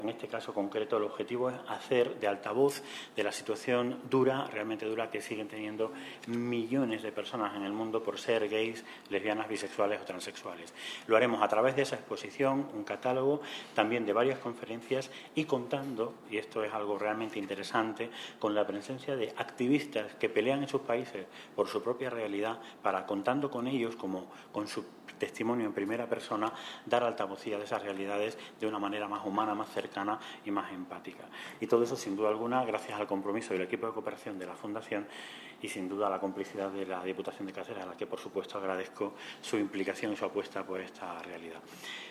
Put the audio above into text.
En este caso concreto, el objetivo es hacer de altavoz de la situación dura, realmente dura, que siguen teniendo millones de personas en el mundo por ser gays, lesbianas, bisexuales o transexuales. Lo haremos a través de esa exposición, un catálogo, también de varias conferencias y contando, y esto es algo realmente interesante, con la presencia de activistas que pelean en sus países por su propia realidad, para, contando con ellos, como con su testimonio en primera persona, dar altavocía de esas realidades de una manera más humana, más cercana y más empática. Y todo eso, sin duda alguna, gracias al compromiso del equipo de cooperación de la Fundación y, sin duda, a la complicidad de la Diputación de Cáceres, a la que, por supuesto, agradezco su implicación y su apuesta por esta realidad.